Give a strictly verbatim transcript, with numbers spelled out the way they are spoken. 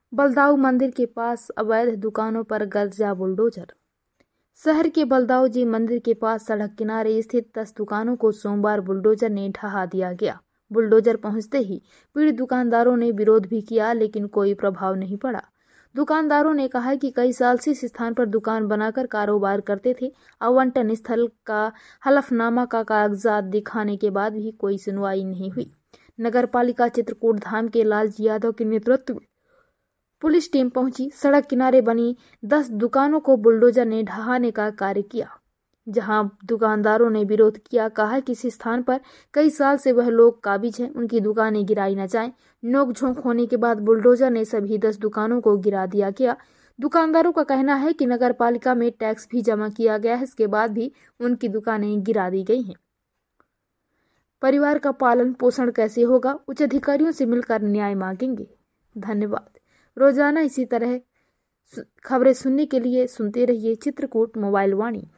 बलदाऊ मंदिर के पास अवैध दुकानों पर गरजा बुलडोजर। शहर के बलदाऊ जी मंदिर के पास सड़क किनारे स्थित दस दुकानों को सोमवार बुलडोजर ने ढहा दिया गया। बुलडोजर पहुंचते ही पीड़ित दुकानदारों ने विरोध भी किया, लेकिन कोई प्रभाव नहीं पड़ा। दुकानदारों ने कहा कि कई साल से इस स्थान पर दुकान बनाकर कारोबार करते थे। आवंटन स्थल का हलफनामा का कागजात दिखाने के बाद भी कोई सुनवाई नहीं हुई। नगर पालिका चित्रकूट धाम के लालजी यादव के नेतृत्व में पुलिस टीम पहुंची। सड़क किनारे बनी दस दुकानों को बुलडोजर ने ढहाने का कार्य किया। जहां दुकानदारों ने विरोध किया, कहा कि इस स्थान पर कई साल से वह लोग काबिज हैं, उनकी दुकानें गिराई न जाएं। नोक-झोंक होने के बाद बुलडोजर ने सभी दस दुकानों को गिरा दिया गया। दुकानदारों का कहना है कि नगर पालिका में टैक्स भी जमा किया गया है, इसके बाद भी उनकी दुकानें गिरा दी गई हैं। परिवार का पालन पोषण कैसे होगा? उच्च अधिकारियों से मिलकर न्याय मांगेंगे। धन्यवाद। रोजाना इसी तरह खबरें सुनने के लिए सुनते रहिए चित्रकूट मोबाइल वाणी।